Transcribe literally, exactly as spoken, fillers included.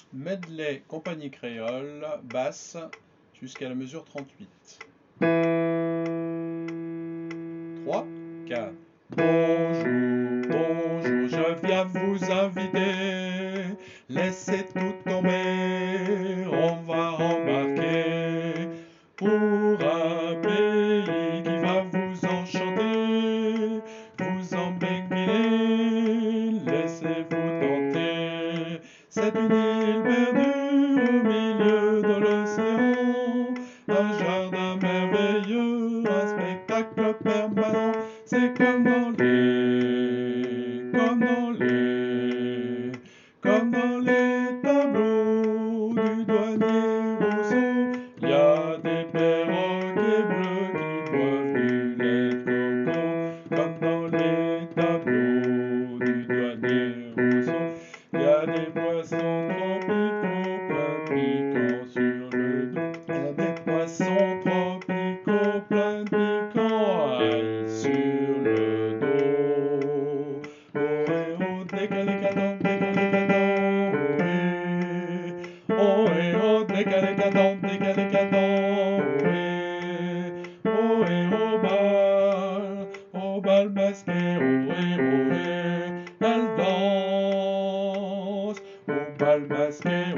Medley Compagnie Créole, basse, jusqu'à la mesure trente-huit. trois, quatre. Bonjour, bonjour, je viens vous inviter. Laissez tout tomber, on va embarquer pour un pays qui va vous enchanter, vous embéguiner, laissez-vous tenter. C'est une île perdue au milieu de l'océan, un jardin merveilleux, un spectacle permanent. C'est comme dans les, comme dans les, comme dans les tableaux du douanier Rousseau. Il y a des perroquets bleus qui boivent du lait de coco, comme dans les tableaux du douanier Rousseau. Il y a des poissons tropicaux plein de piquants sur le dos. Il y a des poissons tropicaux plein de piquants aïe sur le dos. Oh et oh, décalé cadent, décalé cadent, oh et oh et oh, décalé cadent, décalé cadent, oh et oh et oh bal, oh bal masqué, oh et oh et elle danse. Au bal masqué,